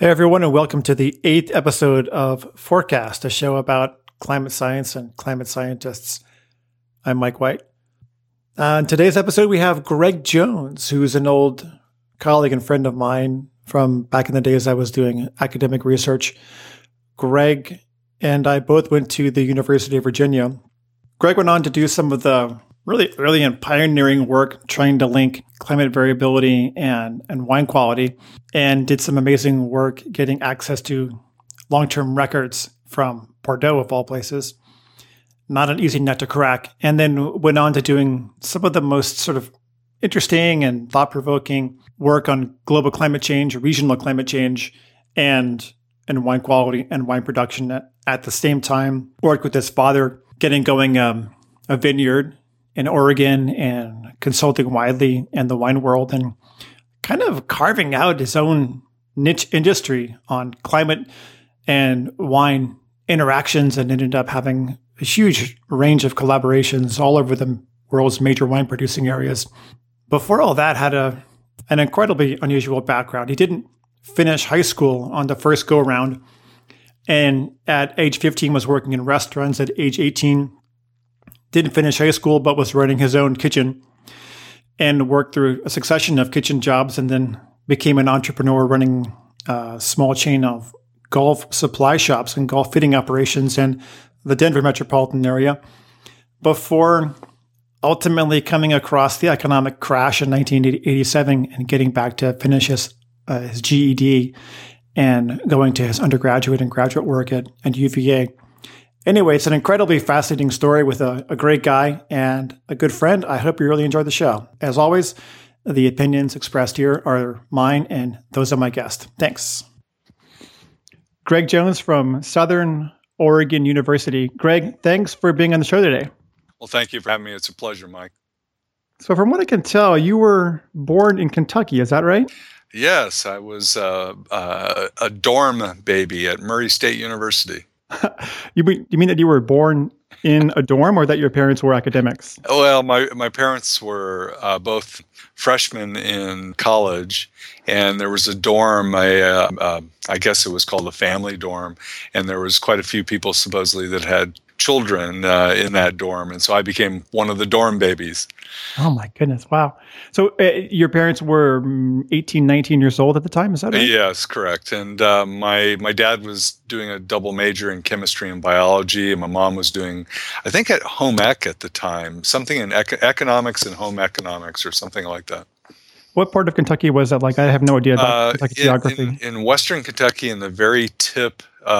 Hey, everyone, and welcome to the 8th episode of Forecast, a show about climate science and climate scientists. I'm Mike White. In today's episode, we have Greg Jones, who's an old colleague and friend of mine from back in the days I was doing academic research. Greg and I both went to the University of Virginia. Greg went on to do some of the really early and pioneering work trying to link climate variability and wine quality, and did some amazing work getting access to long-term records from Bordeaux, of all places. Not an easy nut to crack. And then went on to doing some of the most sort of interesting and thought-provoking work on global climate change, regional climate change, and wine quality and wine production at the same time. Worked with his father getting going a vineyard in Oregon and consulting widely in the wine world and kind of carving out his own niche industry on climate and wine interactions, and ended up having a huge range of collaborations all over the world's major wine producing areas. Before all that, had an incredibly unusual background. He didn't finish high school on the first go round, and at age 15 was working in restaurants. At age 18, didn't finish high school, but was running his own kitchen and worked through a succession of kitchen jobs, and then became an entrepreneur running a small chain of golf supply shops and golf fitting operations in the Denver metropolitan area before ultimately coming across the economic crash in 1987 and getting back to finish his GED and going to his undergraduate and graduate work at UVA. Anyway, it's an incredibly fascinating story with a great guy and a good friend. I hope you really enjoyed the show. As always, the opinions expressed here are mine and those of my guest. Thanks. Greg Jones from Southern Oregon University. Greg, thanks for being on the show today. Well, thank you for having me. It's a pleasure, Mike. So from what I can tell, you were born in Kentucky. Is that right? Yes, I was a dorm baby at Murray State University. You mean that you were born in a dorm, or that your parents were academics? Well, my parents were both freshmen in college, and there was a dorm. I guess it was called a family dorm, and there was quite a few people supposedly that had children in that dorm, and so I became one of the dorm babies. Oh my goodness! Wow. So your parents were 18, 19 years old at the time, is that right? Yes, correct. And my dad was doing a double major in chemistry and biology, and my mom was doing, I think at home ec at the time, something in economics and home economics or something like that. What part of Kentucky was that? Like, I have no idea about Kentucky geography. In western Kentucky, in the very tip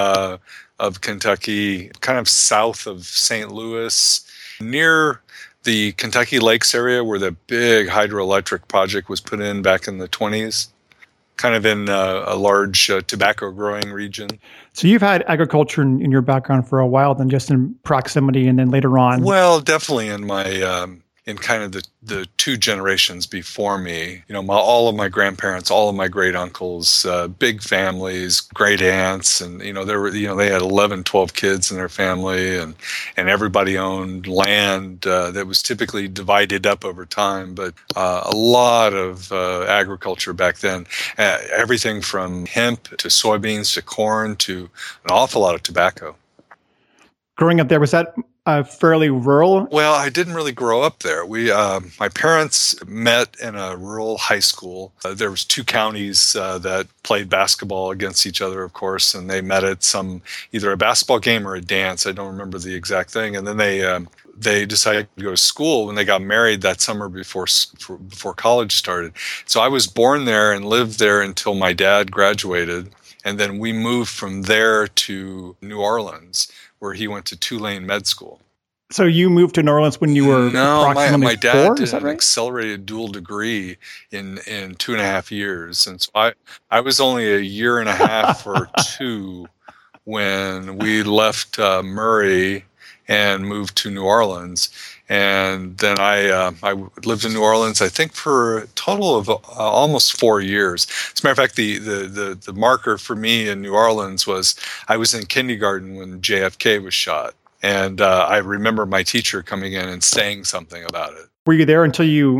of Kentucky, kind of south of St. Louis, near the Kentucky Lakes area where the big hydroelectric project was put in back in the 20s, kind of in a large tobacco growing region. So you've had agriculture in your background for a while, then just in proximity and then later on? Well, definitely in my in kind of the two generations before me. You know, all of my grandparents, all of my great uncles, big families, great aunts, and they had 11, 12 kids in their family, and everybody owned land that was typically divided up over time, but a lot of agriculture back then. Everything from hemp to soybeans to corn to an awful lot of tobacco. Growing up there, was that fairly rural? Well, I didn't really grow up there. My parents met in a rural high school. There was two counties that played basketball against each other, of course, and they met at either a basketball game or a dance. I don't remember the exact thing. And then they decided to go to school when they got married that summer before college started. So I was born there and lived there until my dad graduated. And then we moved from there to New Orleans, where he went to Tulane Med School. So you moved to New Orleans when you were approximately my dad 4? did an accelerated dual degree in 2.5 years. And so I was only a year and a half or two when we left Murray and moved to New Orleans. And then I lived in New Orleans, I think, for a total of almost 4 years. As a matter of fact, the marker for me in New Orleans was I was in kindergarten when JFK was shot. And I remember my teacher coming in and saying something about it. Were you there until you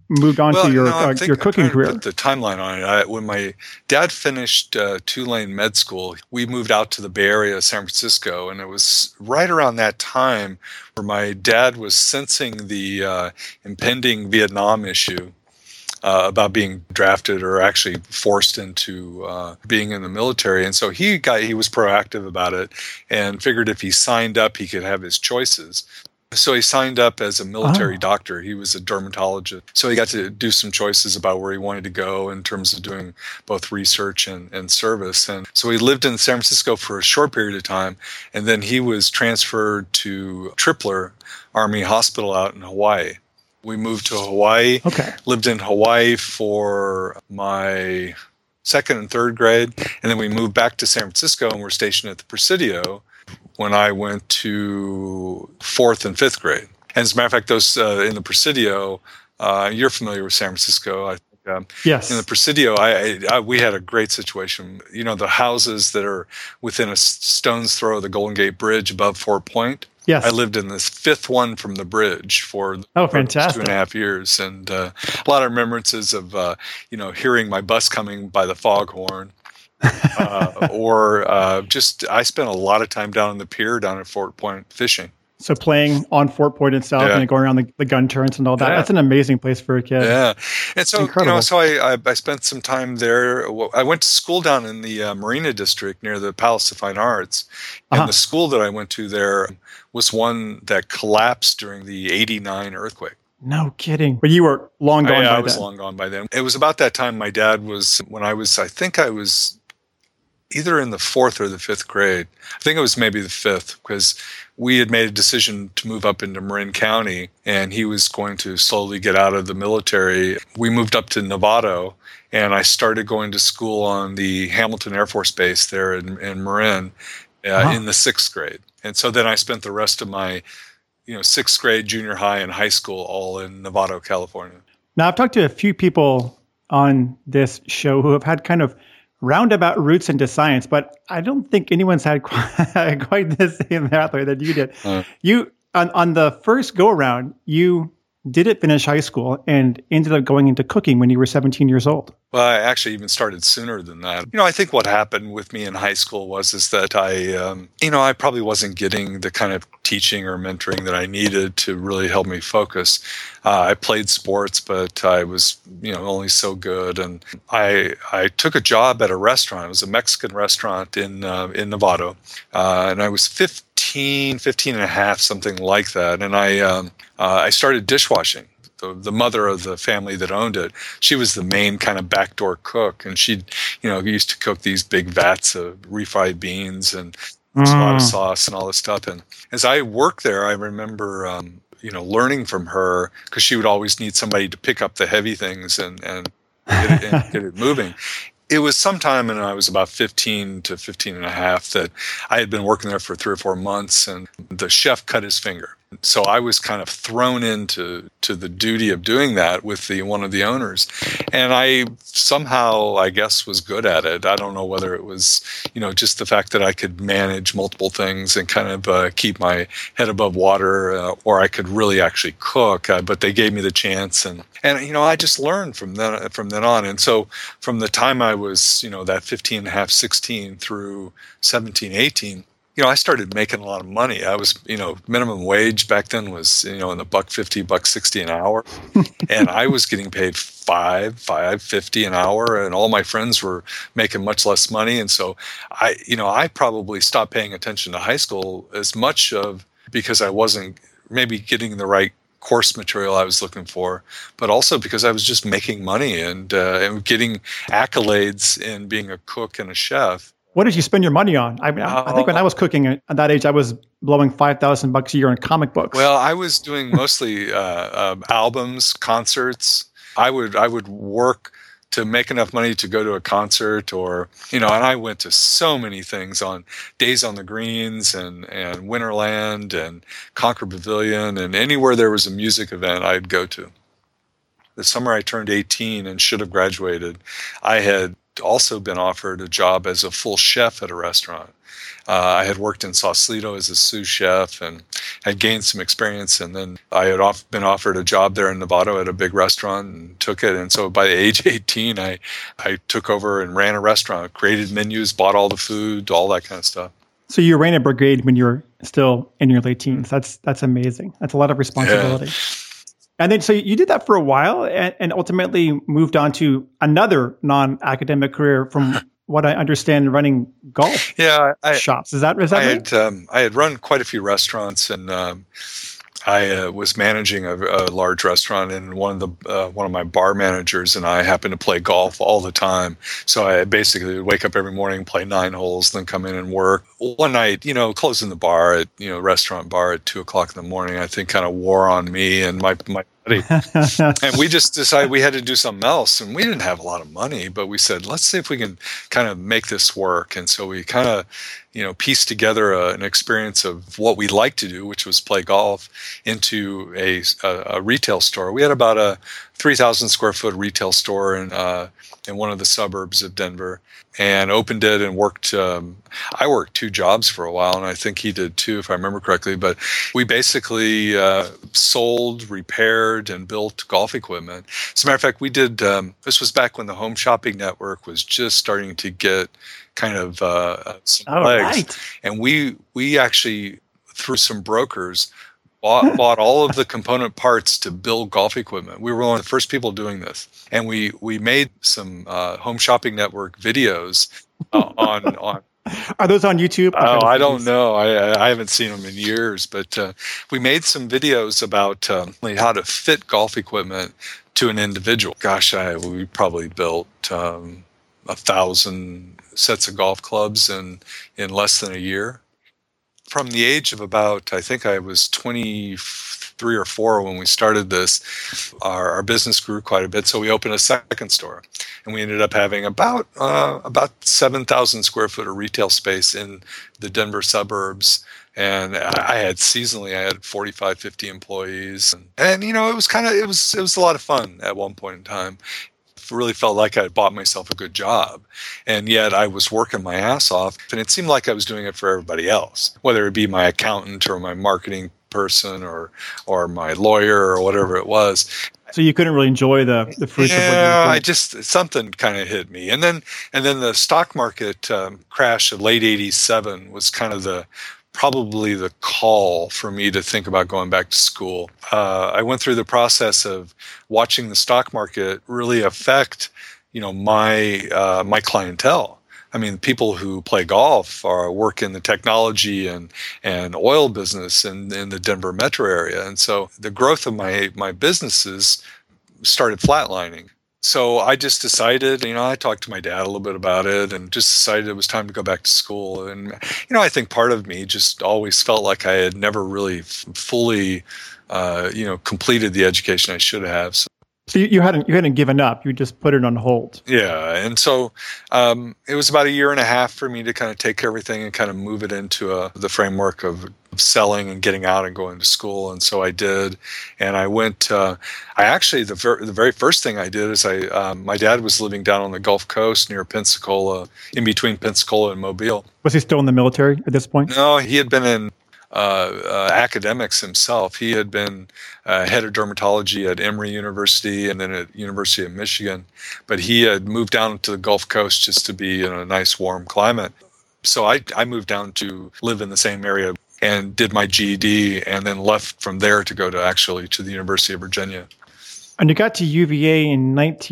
moved on to your cooking I'm trying to career? put the timeline on it. When my dad finished Tulane Med School, we moved out to the Bay Area, San Francisco, and it was right around that time where my dad was sensing the impending Vietnam issue. About being drafted or actually forced into being in the military. And so he was proactive about it and figured if he signed up, he could have his choices. So he signed up as a military doctor. He was a dermatologist. So he got to do some choices about where he wanted to go in terms of doing both research and service. And so he lived in San Francisco for a short period of time. And then he was transferred to Tripler Army Hospital out in Hawaii. We moved to Hawaii, lived in Hawaii for my second and third grade, and then we moved back to San Francisco and were stationed at the Presidio when I went to fourth and fifth grade. And as a matter of fact, those in the Presidio, you're familiar with San Francisco, I think. Yes. In the Presidio, we had a great situation. You know, the houses that are within a stone's throw of the Golden Gate Bridge above Fort Point. Yes. I lived in this fifth one from the bridge for fantastic. 2.5 years, and a lot of remembrances of hearing my bus coming by the foghorn, or I spent a lot of time down on the pier down at Fort Point fishing. So playing on Fort Point itself and going around the gun turrets and all that. That's an amazing place for a kid. Yeah. And so, incredible. I spent some time there. I went to school down in the Marina District near the Palace of Fine Arts. And the school that I went to there was one that collapsed during the 89 earthquake. No kidding. But you were long gone by then. I was long gone by then. It was about that time my dad was, I think I was either in the fourth or the fifth grade. I think it was maybe the fifth, because we had made a decision to move up into Marin County, and he was going to slowly get out of the military. We moved up to Novato, and I started going to school on the Hamilton Air Force Base there in Marin in the sixth grade. And so then I spent the rest of my sixth grade, junior high, and high school all in Novato, California. Now, I've talked to a few people on this show who have had kind of roundabout roots into science, but I don't think anyone's had quite the same pathway that you did. You on the first go around, you didn't finish high school and ended up going into cooking when you were 17 years old. Well, I actually even started sooner than that. I think what happened with me in high school was that I probably wasn't getting the kind of teaching or mentoring that I needed to really help me focus. I played sports, but I was, only so good. And I took a job at a restaurant. It was a Mexican restaurant in Novato. And I was 15 and a half, something like that. And I started dishwashing. The mother of the family that owned it, she was the main kind of backdoor cook, and she, used to cook these big vats of refried beans and a lot of sauce and all this stuff. And as I worked there, I remember, learning from her, because she would always need somebody to pick up the heavy things and get it moving. It was sometime when I was about 15 to 15 and a half that I had been working there for 3 or 4 months, and the chef cut his finger. So I was kind of thrown into the duty of doing that with one of the owners. And I somehow, I guess, was good at it. I don't know whether it was, just the fact that I could manage multiple things and kind of keep my head above water, or I could really actually cook. But they gave me the chance. And I just learned from then on. And so from the time I was, that 15 and a half, 16 through 17, 18, I started making a lot of money. I was, minimum wage back then was, in the $1.50, $1.60 an hour. And I was getting paid $5.50 an hour, and all my friends were making much less money. And so I probably stopped paying attention to high school as much because I wasn't maybe getting the right course material I was looking for, but also because I was just making money and getting accolades in being a cook and a chef. What did you spend your money on? I mean, I think when I was cooking at that age, I was blowing $5,000 a year on comic books. Well, I was doing mostly albums, concerts. I would work to make enough money to go to a concert, or and I went to so many things on Days on the Greens and Winterland and Concord Pavilion, and anywhere there was a music event, I'd go to. The summer I turned 18 and should have graduated, I had also been offered a job as a full chef at a restaurant. I had worked in Sausalito as a sous chef and had gained some experience. And then I had been offered a job there in Novato at a big restaurant and took it. And so by age 18, I took over and ran a restaurant, created menus, bought all the food, all that kind of stuff. So you ran a brigade when you were still in your late teens. That's amazing. That's a lot of responsibility. Yeah. And then so you did that for a while and ultimately moved on to another non-academic career from what I understand, running golf shops. Is that right? I had run quite a few restaurants, and I was managing a large restaurant, and one of my bar managers and I happened to play golf all the time. So I basically would wake up every morning, play 9 holes, then come in and work. One night, closing the bar at restaurant bar at 2:00 in the morning, I think kind of wore on me and my buddy. And we just decided we had to do something else. And we didn't have a lot of money, but we said, let's see if we can kind of make this work. And so we kind of, pieced together an experience of what we like to do, which was play golf, into a retail store. We had about a 3,000 square foot retail store in one of the suburbs of Denver, and opened it and worked. I worked 2 jobs for a while, and I think he did too, if I remember correctly. But we basically sold, repaired, and built golf equipment. As a matter of fact, we did. This was back when the Home Shopping Network was just starting to get kind of some legs, right. And we actually, through some brokers, bought all of the component parts to build golf equipment. We were one of the first people doing this, and we made some Home Shopping Network videos on. Are those on YouTube? Oh, I don't know. I haven't seen them in years, but we made some videos about how to fit golf equipment to an individual. Gosh, we probably built 1,000 sets of golf clubs in less than a year. From the age of about, I think I was 23 or 4 when we started this, our business grew quite a bit. So we opened a second store, and we ended up having about 7,000 square foot of retail space in the Denver suburbs. And I had 45, 50 employees. And it was a lot of fun at one point in time. Really felt like I had bought myself a good job, and yet I was working my ass off, and it seemed like I was doing it for everybody else, whether it be my accountant or my marketing person or my lawyer or whatever it was. So you couldn't really enjoy the fruits of what you were doing. Something kind of hit me, and then the stock market crash of late '87 was kind of probably the call for me to think about going back to school. I went through the process of watching the stock market really affect, my clientele. I mean, people who play golf or work in the technology and oil business in the Denver metro area. And so the growth of my businesses started flatlining. So I just decided, I talked to my dad a little bit about it and just decided it was time to go back to school. And, I think part of me just always felt like I had never really fully, completed the education I should have. So you hadn't given up. You just put it on hold. Yeah. And so it was about a year and a half for me to kind of take everything and kind of move it into the framework of selling and getting out and going to school. And so I did. And I went, the very first thing I did is my dad was living down on the Gulf Coast near Pensacola, in between Pensacola and Mobile. Was he still in the military at this point? No, he had been in academics himself. He had been head of dermatology at Emory University and then at University of Michigan, but he had moved down to the Gulf Coast just to be in a nice warm climate. So I moved down to live in the same area and did my GED and then left from there to go to the University of Virginia. And you got to UVA in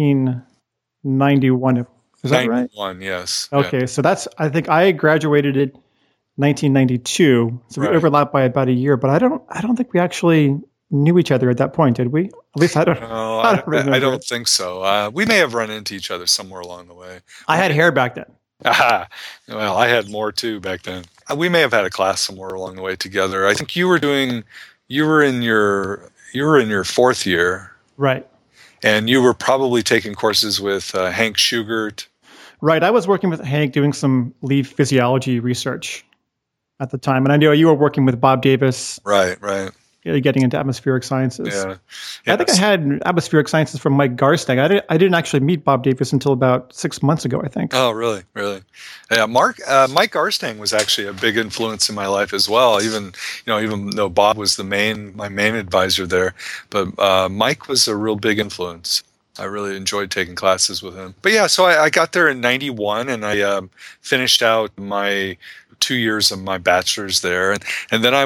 1991. Is that right? 91, yes. Okay, yeah. So I think I graduated in 1992, so we overlapped by about a year. But I don't think we actually knew each other at that point, did we? At least I don't. No, I don't think so. We may have run into each other somewhere along the way. I had hair back then. Well, I had more too back then. We may have had a class somewhere along the way together. I think you were in your 4th year, right? And you were probably taking courses with Hank Schugert. Right. I was working with Hank doing some leaf physiology research at the time. And I know you were working with Bob Davis. Right. getting into atmospheric sciences. Yeah. I think I had atmospheric sciences from Mike Garstang. I didn't actually meet Bob Davis until about 6 months ago, I think. Oh, really? Really? Yeah. Mike Garstang was actually a big influence in my life as well. Even though Bob was my main advisor there, but Mike was a real big influence. I really enjoyed taking classes with him. But yeah, so I got there in 91 and I finished out my 2 years of my bachelor's there. And then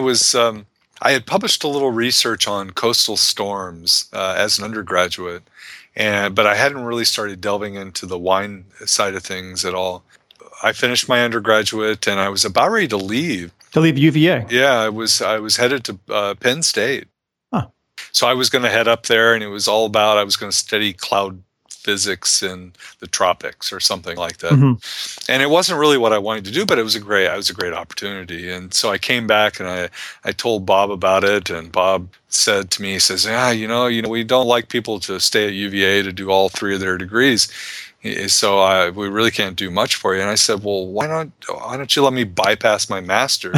I had published a little research on coastal storms as an undergraduate, but I hadn't really started delving into the wine side of things at all. I finished my undergraduate and I was about ready to leave. To leave UVA? Yeah, I was headed to Penn State. So I was going to head up there, and it was all about I was going to study cloud physics in the tropics or something like that. Mm-hmm. And it wasn't really what I wanted to do, but it was a great opportunity. And so I came back and I told Bob about it, and Bob said to me, he says, we don't like people to stay at UVA to do all three of their degrees. So we really can't do much for you. And I said, well, why don't you let me bypass my master's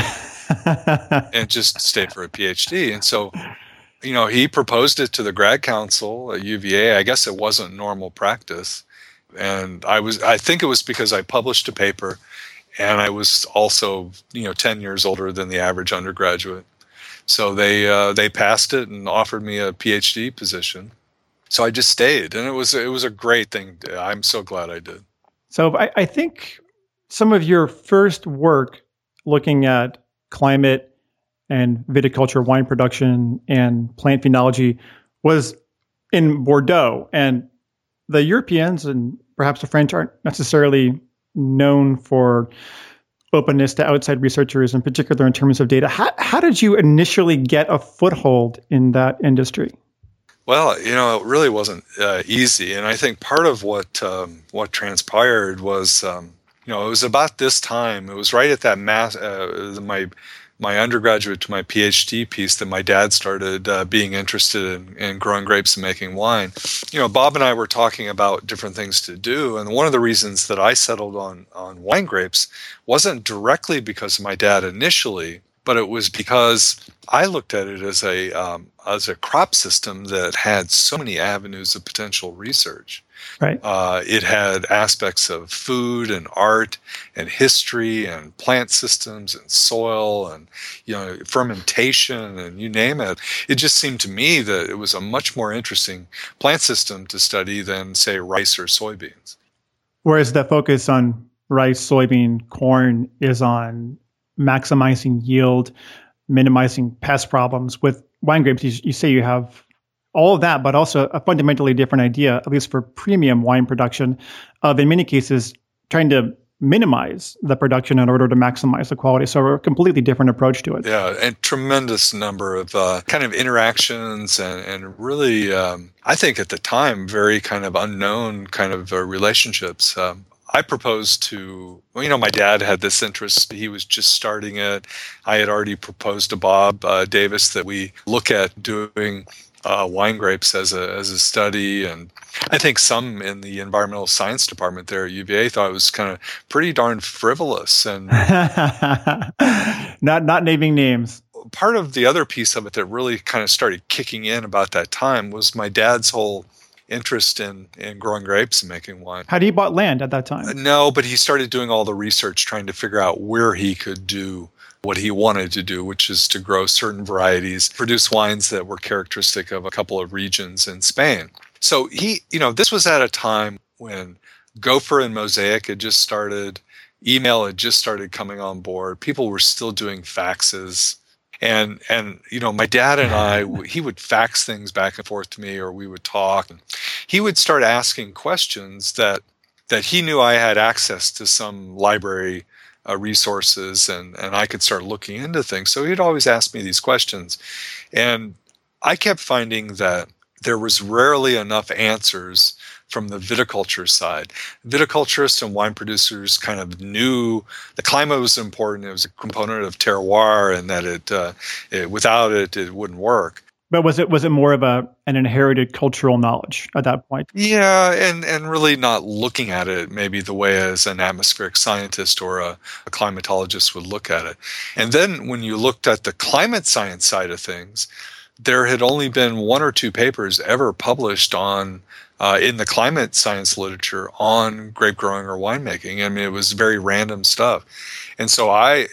and just stay for a PhD? And so he proposed it to the grad council at UVA. I guess it wasn't normal practice. And I think it was because I published a paper and I was also, 10 years older than the average undergraduate. So they passed it and offered me a PhD position. So I just stayed, and it was a great thing. I'm so glad I did. So I think some of your first work looking at climate and viticulture, wine production, and plant phenology was in Bordeaux. And the Europeans and perhaps the French aren't necessarily known for openness to outside researchers, in particular in terms of data. How did you initially get a foothold in that industry? Well, it really wasn't easy. And I think part of what transpired was, it was about this time. It was right at that my undergraduate to my PhD piece that my dad started being interested in growing grapes and making wine. Bob and I were talking about different things to do, and one of the reasons that I settled on wine grapes wasn't directly because of my dad initially, but it was because I looked at it as a crop system that had so many avenues of potential research. Right. It had aspects of food and art and history and plant systems and soil and fermentation and you name it. It just seemed to me that it was a much more interesting plant system to study than, say, rice or soybeans. Whereas the focus on rice, soybean, corn is on maximizing yield, minimizing pest problems. With wine grapes, you say you have all of that, but also a fundamentally different idea, at least for premium wine production, of in many cases trying to minimize the production in order to maximize the quality. So a completely different approach to it. Yeah, and tremendous number of kind of interactions and really, I think at the time, very kind of unknown kind of relationships. I proposed to, my dad had this interest. He was just starting it. I had already proposed to Bob Davis that we look at doing wine grapes as a study, and I think some in the environmental science department there at UVA thought it was kind of pretty darn frivolous and not naming names. Part of the other piece of it that really kind of started kicking in about that time was my dad's whole interest in growing grapes and making wine. Had he bought land at that time? No, but he started doing all the research trying to figure out where he could do what he wanted to do, which is to grow certain varieties, produce wines that were characteristic of a couple of regions in Spain. So this was at a time when Gopher and Mosaic had just started, email had just started coming on board. People were still doing faxes. And my dad and I, he would fax things back and forth to me, or we would talk. And he would start asking questions that he knew I had access to some library resources and I could start looking into things. So he'd always ask me these questions. And I kept finding that there was rarely enough answers from the viticulture side. Viticulturists and wine producers kind of knew the climate was important. It was a component of terroir and that it without it, it wouldn't work. But was it more of an inherited cultural knowledge at that point? Yeah, and really not looking at it maybe the way as an atmospheric scientist or a climatologist would look at it. And then when you looked at the climate science side of things, there had only been one or two papers ever published on in the climate science literature on grape growing or winemaking. I mean, it was very random stuff. And so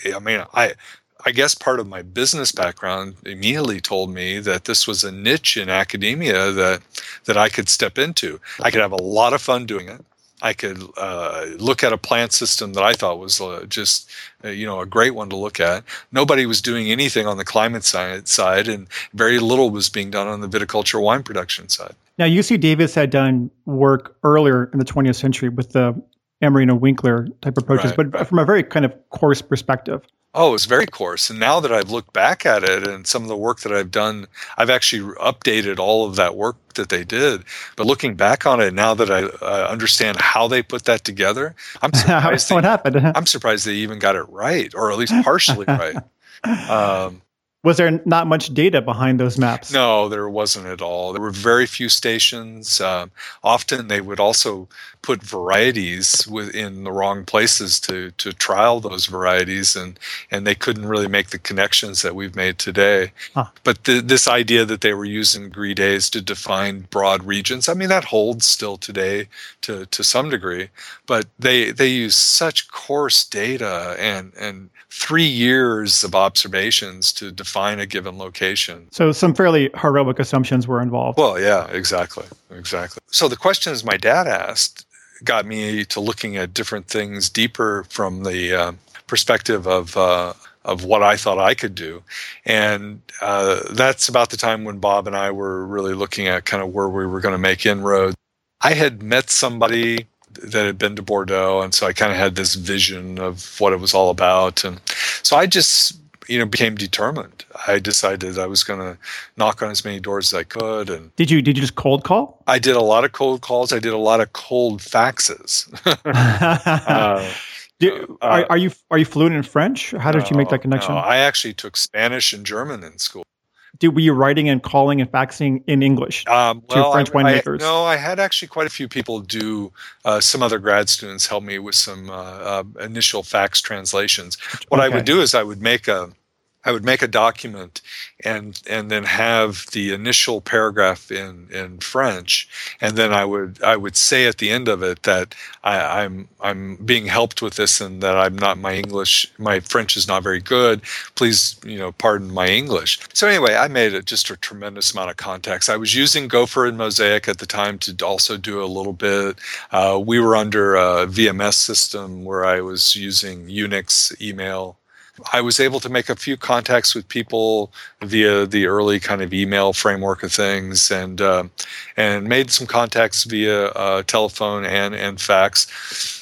I guess part of my business background immediately told me that this was a niche in academia that I could step into. I could have a lot of fun doing it. I could look at a plant system that I thought was just a great one to look at. Nobody was doing anything on the climate science side, and very little was being done on the viticulture wine production side. Now, UC Davis had done work earlier in the 20th century with the Emery and Winkler type approaches, but from a very kind of coarse perspective. Oh, it's very coarse. And now that I've looked back at it and some of the work that I've done, I've actually updated all of that work that they did. But looking back on it, now that I understand how they put that together, I'm surprised. What happened? I'm surprised they even got it right, or at least partially right. Was there not much data behind those maps? No, there wasn't at all. There were very few stations. Often they would also put varieties in the wrong places to trial those varieties, and they couldn't really make the connections that we've made today. Huh. But this idea that they were using degree days to define broad regions, I mean, that holds still today to some degree, but they use such coarse data and 3 years of observations to define a given location. So some fairly heroic assumptions were involved. Well, yeah, exactly. So the questions my dad asked got me to looking at different things deeper from the perspective of what I thought I could do. And that's about the time when Bob and I were really looking at kind of where we were going to make inroads. I had met somebody that had been to Bordeaux, and so I kind of had this vision of what it was all about. And so I just became determined. I decided I was going to knock on as many doors as I could. And did you just cold call? I did a lot of cold calls. I did a lot of cold faxes. Are you fluent in French? How did you make that connection? No, I actually took Spanish and German in school. Were you writing and calling and faxing in English to French winemakers? No, I had actually quite a few people do. Some other grad students help me with some initial fax translations. What I would do is I would make a document and then have the initial paragraph in French, and then I would say at the end of it that I'm being helped with this, and that my French is not very good. Please, pardon my English. So anyway, I made just a tremendous amount of contacts. I was using Gopher and Mosaic at the time to also do a little bit. We were under a VMS system where I was using Unix email. I was able to make a few contacts with people via the early kind of email framework of things, and made some contacts via telephone and fax.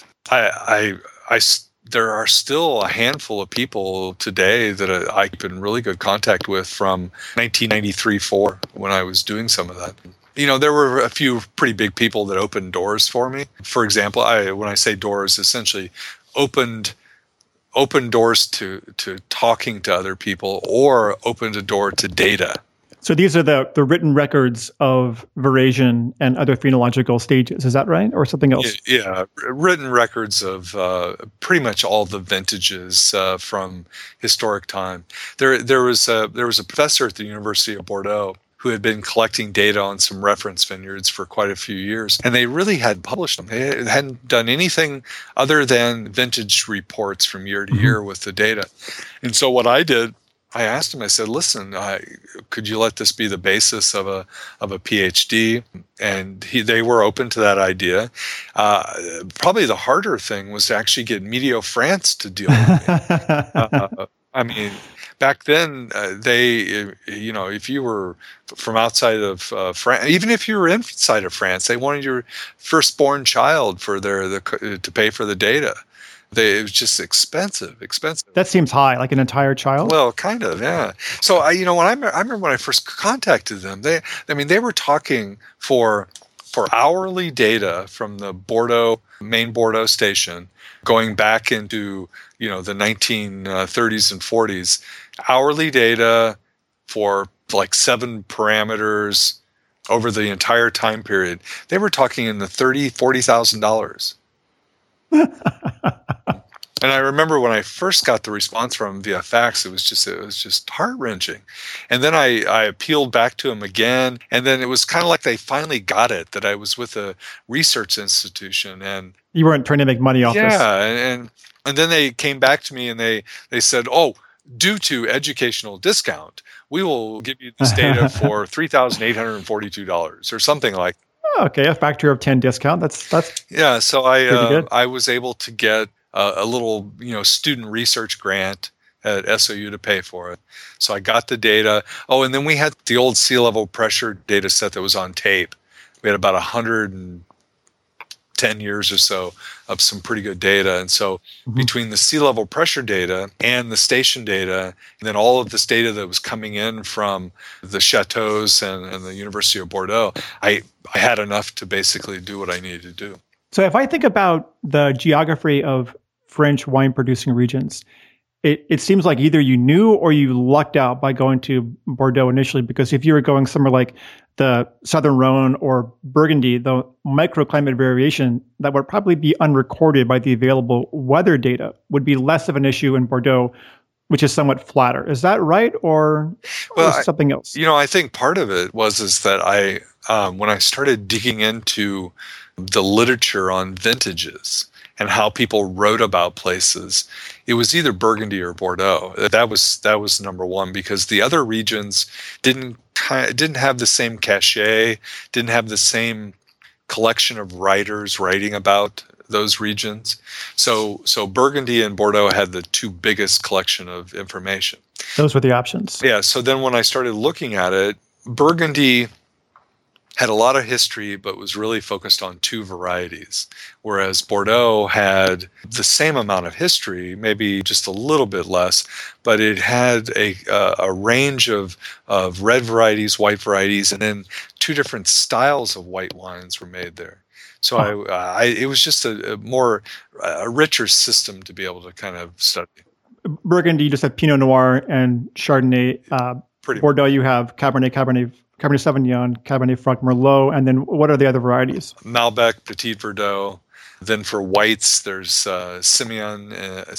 There are still a handful of people today that I keep in really good contact with from 1993-4 when I was doing some of that. There were a few pretty big people that opened doors for me. For example, when I say doors, essentially opened doors to talking to other people, or opened a door to data. So these are the written records of veraison and other phenological stages. Is that right? Or something else? Yeah, written records of pretty much all the vintages from historic time. There was a professor at the University of Bordeaux who had been collecting data on some reference vineyards for quite a few years, and they really hadn't published them. They hadn't done anything other than vintage reports from year to year with the data. And so what I did, I asked him, I said, listen, could you let this be the basis of a PhD? And they were open to that idea. Probably the harder thing was to actually get Medio France to deal with it. Back then, if you were from outside of France, even if you were inside of France, they wanted your firstborn child to pay for the data. It was just expensive. That seems high, like an entire child. Well, kind of, yeah. So I remember when I first contacted them, they were talking for hourly data from the main Bordeaux station, going back into the 1930s and 40s. Hourly data for like 7 parameters over the entire time period. They were talking in the $40,000. And I remember when I first got the response from him via fax, it was just heart-wrenching. And then I appealed back to him again, and then it was kind of like they finally got it, that I was with a research institution, and you weren't trying to make money off this. Yeah, and then they came back to me and they said, "Oh, due to educational discount, we will give you this data for $3,842 or something like." Okay, a factor of 10 discount. That's yeah. So I was able to get a little student research grant at SOU to pay for it. So I got the data. Oh, and then we had the old sea level pressure data set that was on tape. We had about 110 years or so of some pretty good data. And so between the sea level pressure data and the station data, and then all of this data that was coming in from the chateaus and the University of Bordeaux, I had enough to basically do what I needed to do. So if I think about the geography of French wine producing regions, it seems like either you knew or you lucked out by going to Bordeaux initially, because if you were going somewhere like the Southern Rhone or Burgundy, the microclimate variation that would probably be unrecorded by the available weather data would be less of an issue in Bordeaux, which is somewhat flatter. Is that right, or something else? I think part of it is that I when I started digging into the literature on vintages and how people wrote about places, it was either Burgundy or Bordeaux. That was number one, because the other regions didn't have the same cachet, didn't have the same collection of writers writing about those regions. So Burgundy and Bordeaux had the two biggest collection of information. Those were the options. Yeah. So then when I started looking at it, Burgundy had a lot of history, but was really focused on 2 varieties, whereas Bordeaux had the same amount of history, maybe just a little bit less, but it had a range of red varieties, white varieties, and then 2 different styles of white wines were made there. So it was just a richer system to be able to kind of study. Burgundy, you just have Pinot Noir and Chardonnay. Bordeaux, you have Cabernet Sauvignon, Cabernet Franc, Merlot, and then what are the other varieties? Malbec, Petit Verdot. Then for whites, there's Semillon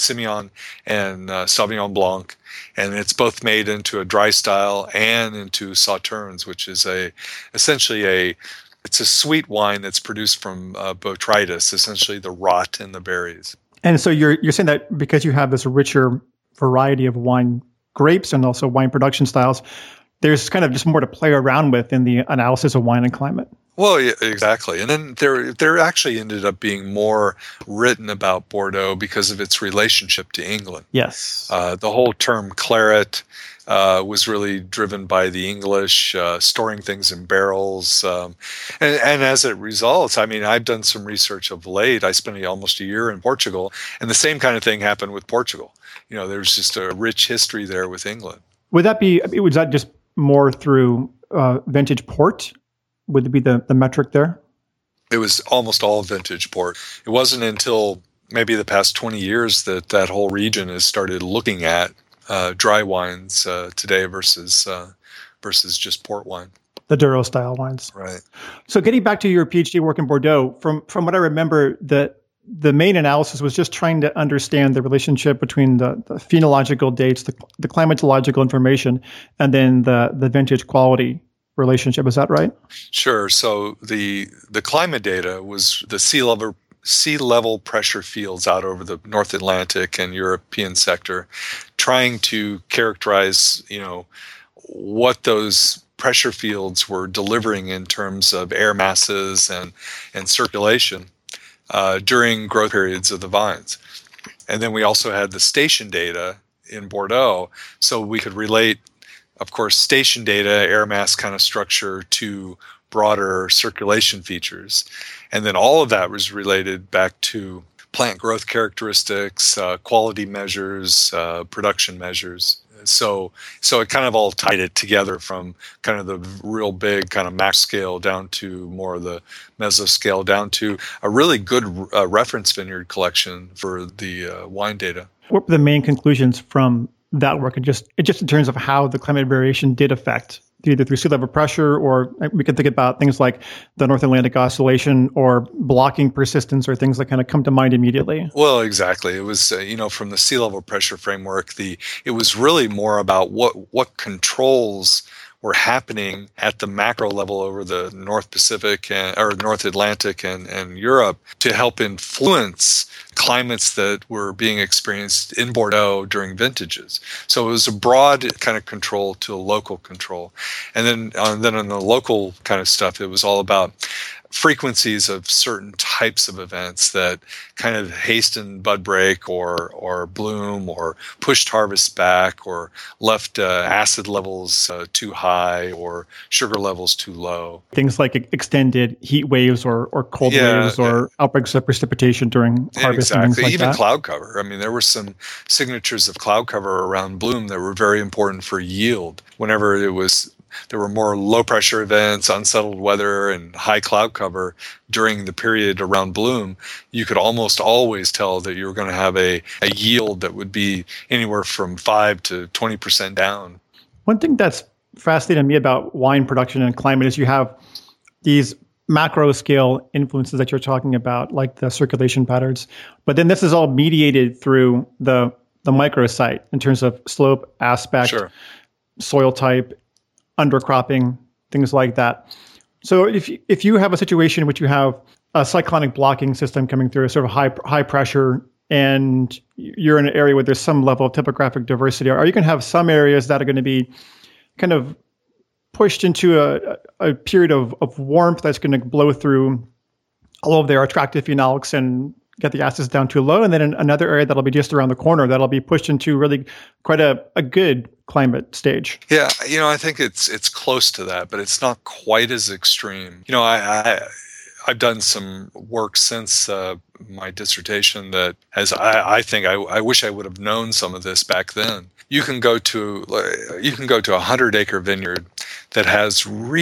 and Sauvignon Blanc, and it's both made into a dry style and into sauternes, which is essentially it's a sweet wine that's produced from botrytis, essentially the rot in the berries. And so you're saying that because you have this richer variety of wine grapes and also wine production styles, there's kind of just more to play around with in the analysis of wine and climate. Well, yeah, exactly. And then there actually ended up being more written about Bordeaux because of its relationship to England. Yes. The whole term claret was really driven by the English, storing things in barrels. And as it results, I mean, I've done some research of late. I spent almost a year in Portugal, and the same kind of thing happened with Portugal. There's just a rich history there with England. Was that just more through vintage port? Would it be the metric there? It was almost all vintage port. It wasn't until maybe the past 20 years that whole region has started looking at dry wines today versus just port wine. The Douro style wines. Right. So getting back to your PhD work in Bordeaux, from what I remember, the main analysis was just trying to understand the relationship between the phenological dates, the climatological information, and then the vintage quality relationship. Is that right? Sure. So the climate data was the sea level pressure fields out over the North Atlantic and European sector, trying to characterize, what those pressure fields were delivering in terms of air masses and circulation during growth periods of the vines. And then we also had the station data in Bordeaux, so we could relate, of course, station data, air mass kind of structure to broader circulation features. And then all of that was related back to plant growth characteristics, quality measures, production measures. So it kind of all tied it together from kind of the real big kind of max scale down to more of the mesoscale, down to a really good reference vineyard collection for the wine data. What were the main conclusions from that work? Just in terms of how the climate variation did affect either through sea level pressure, or we can think about things like the North Atlantic Oscillation or blocking persistence, or things that kind of come to mind immediately. Well, exactly. It was, from the sea level pressure framework, it was really more about what controls were happening at the macro level over the North Pacific or North Atlantic and Europe to help influence climates that were being experienced in Bordeaux during vintages. So it was a broad kind of control to a local control. And then on the local kind of stuff, it was all about frequencies of certain types of events that kind of hastened bud break or bloom or pushed harvest back or left acid levels too high or sugar levels too low. Things like extended heat waves or cold waves or outbreaks of precipitation during harvest. Exactly. And things like Even that. Cloud cover. I mean, there were some signatures of cloud cover around bloom that were very important for yield. Whenever there were more low pressure events, unsettled weather, and high cloud cover during the period around bloom, you could almost always tell that you were going to have a yield that would be anywhere from 5 to 20% down. One thing that's fascinating me about wine production and climate is you have these macro scale influences that you're talking about, like the circulation patterns. But then this is all mediated through the microsite in terms of slope, aspect, soil type, undercropping, things like that. So if you have a situation in which you have a cyclonic blocking system coming through, sort of high pressure, and you're in an area where there's some level of topographic diversity, are you going to have some areas that are going to be kind of pushed into a period of warmth that's going to blow through all of their attractive phenolics and get the acids down too low, and then in another area that'll be just around the corner that'll be pushed into really quite a good climate stage? Yeah, I think it's close to that, but it's not quite as extreme. I've done some work since my dissertation that I think I wish I would have known some of this back then. You can go to a 100-acre vineyard that has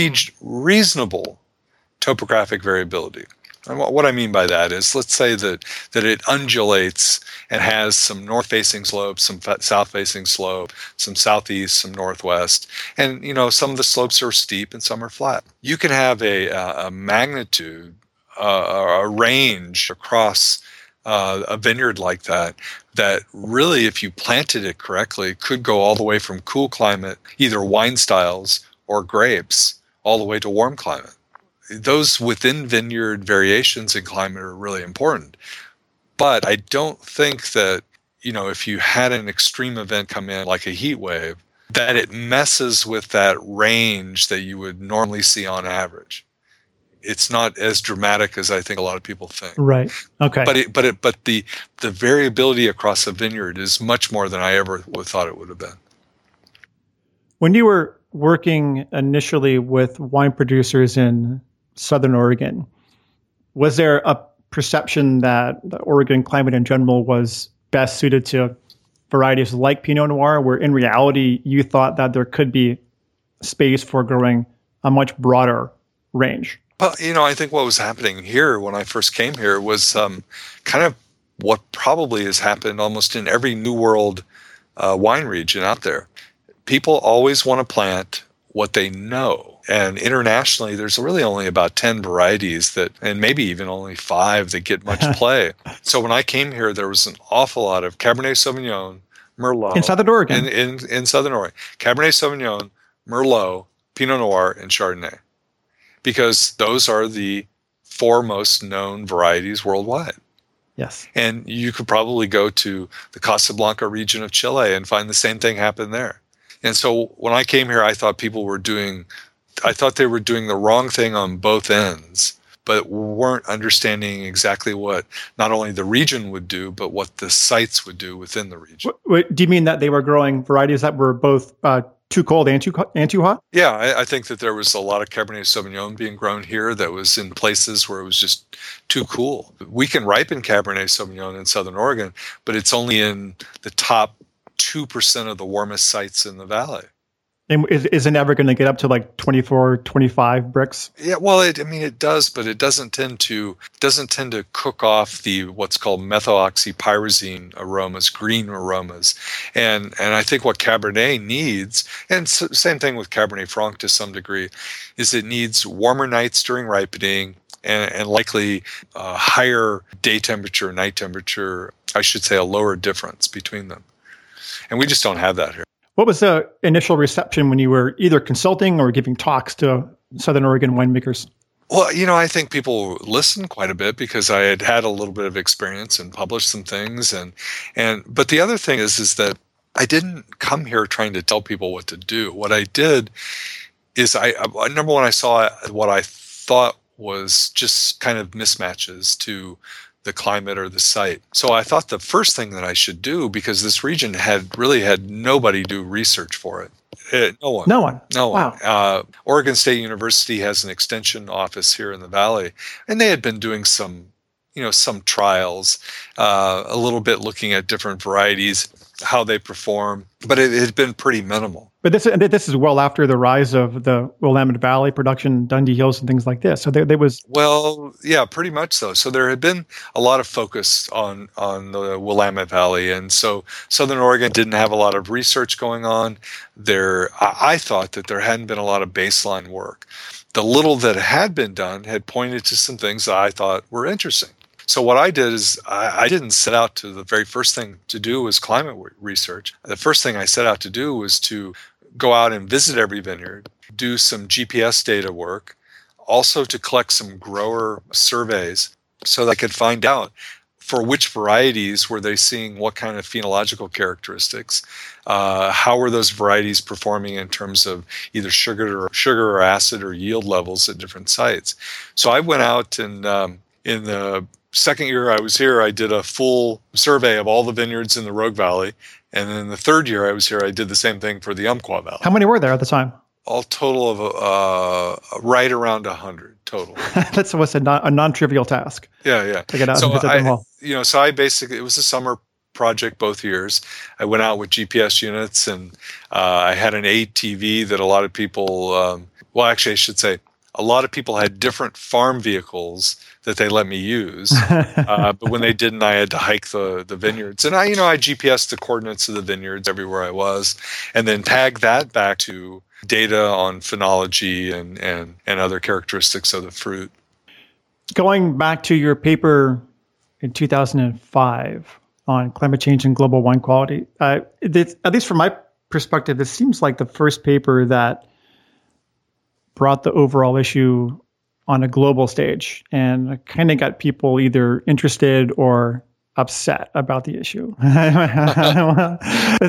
reasonable topographic variability. And what I mean by that is, let's say that it undulates and has some north-facing slope, some south-facing slope, some southeast, some northwest, and some of the slopes are steep and some are flat. You can have a magnitude, a range across a vineyard like that really, if you planted it correctly, could go all the way from cool climate, either wine styles or grapes, all the way to warm climate. Those within vineyard variations in climate are really important. But I don't think that, if you had an extreme event come in like a heat wave, that it messes with that range that you would normally see on average. It's not as dramatic as I think a lot of people think. Right. Okay. But the variability across a vineyard is much more than I ever thought it would have been. When you were working initially with wine producers in Southern Oregon, was there a perception that the Oregon climate in general was best suited to varieties like Pinot Noir, where in reality you thought that there could be space for growing a much broader range? Well, I think what was happening here when I first came here was kind of what probably has happened almost in every New World wine region out there. People always want to plant what they know. And internationally, there's really only about 10 varieties and maybe even only 5 that get much play. So when I came here, there was an awful lot of Cabernet Sauvignon, Merlot. In Southern Oregon. In Southern Oregon. Cabernet Sauvignon, Merlot, Pinot Noir, and Chardonnay. Because those are the 4 most known varieties worldwide. Yes. And you could probably go to the Casablanca region of Chile and find the same thing happen there. And so when I came here, I thought they were doing the wrong thing on both ends, but weren't understanding exactly what not only the region would do, but what the sites would do within the region. Do you mean that they were growing varieties that were both too cold and too hot? Yeah, I think that there was a lot of Cabernet Sauvignon being grown here that was in places where it was just too cool. We can ripen Cabernet Sauvignon in Southern Oregon, but it's only in the top 2% of the warmest sites in the valley. And is it ever going to get up to like 24, 25 Brix? Yeah, well, it does, but it doesn't tend to cook off the what's called methoxypyrazine aromas, green aromas, and I think what Cabernet needs, and same thing with Cabernet Franc to some degree, is it needs warmer nights during ripening and likely higher day temperature, night temperature. I should say a lower difference between them, and we just don't have that here. What was the initial reception when you were either consulting or giving talks to Southern Oregon winemakers? Well, I think people listened quite a bit because I had a little bit of experience and published some things, but the other thing is that I didn't come here trying to tell people what to do. What I did is number one, I saw what I thought was just kind of mismatches to the climate or the site. So I thought the first thing that I should do, because this region had nobody do research for it. No one. Wow. Oregon State University has an extension office here in the Valley, and they had been doing some trials, a little bit looking at different varieties, how they perform, but it had been pretty minimal. But this is well after the rise of the Willamette Valley production, Dundee Hills, and things like this. So there was... Well, yeah, pretty much so. So there had been a lot of focus on the Willamette Valley, and so Southern Oregon didn't have a lot of research going on. I thought that there hadn't been a lot of baseline work. The little that had been done had pointed to some things that I thought were interesting. So what I did is I didn't set out to, the very first thing to do was climate research. The first thing I set out to do was to go out and visit every vineyard, do some GPS data work, also to collect some grower surveys so that I could find out for which varieties were they seeing what kind of phenological characteristics, how were those varieties performing in terms of either sugar or acid or yield levels at different sites. So I went out and in the second year I was here, I did a full survey of all the vineyards in the Rogue Valley. And then the third year I was here, I did the same thing for the Umpqua Valley. How many were there at the time? All total of right around 100 total. That's a non-trivial task. Yeah. To get out and visit them all. So I basically, it was a summer project both years. I went out with GPS units, and I had an ATV that a lot of people, actually I should say, a lot of people had different farm vehicles that they let me use. But when they didn't, I had to hike the vineyards. And I GPSed the coordinates of the vineyards everywhere I was, and then tag that back to data on phenology and other characteristics of the fruit. Going back to your paper in 2005 on climate change and global wine quality, at least from my perspective, this seems like the first paper that brought the overall issue on a global stage and kind of got people either interested or upset about the issue. And